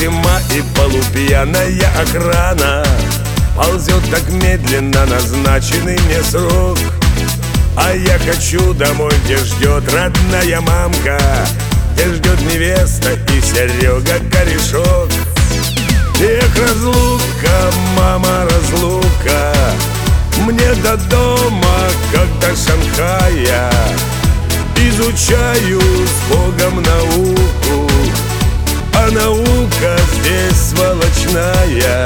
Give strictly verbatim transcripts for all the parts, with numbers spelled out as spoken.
зима и полупьяная охрана ползет так медленно назначенный мне срок. А я хочу домой, где ждет родная мамка, где ждет невеста и Серега корешок. Эх, разлука, мама, разлука, мне до дома, как до Шанхая. Изучаю с Богом науку, а наука здесь сволочная.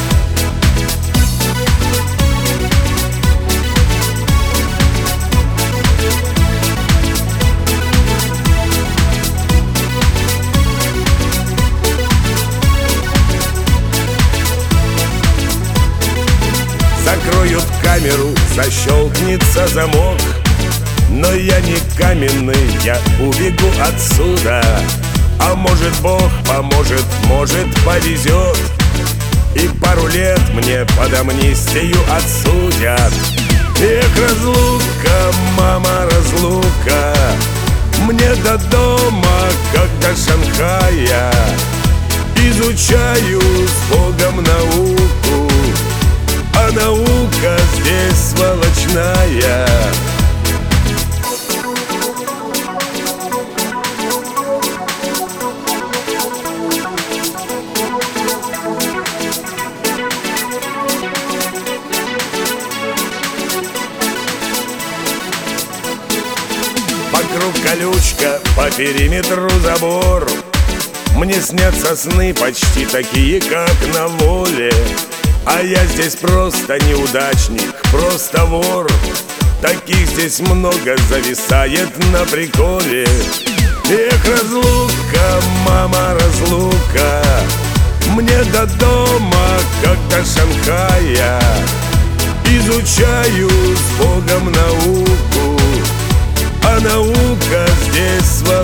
Закроют камеру, защелкнется замок, но я не каменный, я убегу отсюда. А может, Бог поможет, может, повезет, и пару лет мне под амнистию отсудят. Эх, разлука, мама, разлука, мне до дома, как до Шанхая. Изучаю с Богом науку, а наука здесь сволочная. Вокруг колючка, по периметру забор. Мне снятся сны почти такие, как на воле. А я здесь просто неудачник, просто вор. Таких здесь много, зависает на приколе. Эх, разлука, мама, разлука, мне до дома, как до Шанхая. Изучаю с Богом науку, а наука здесь своя.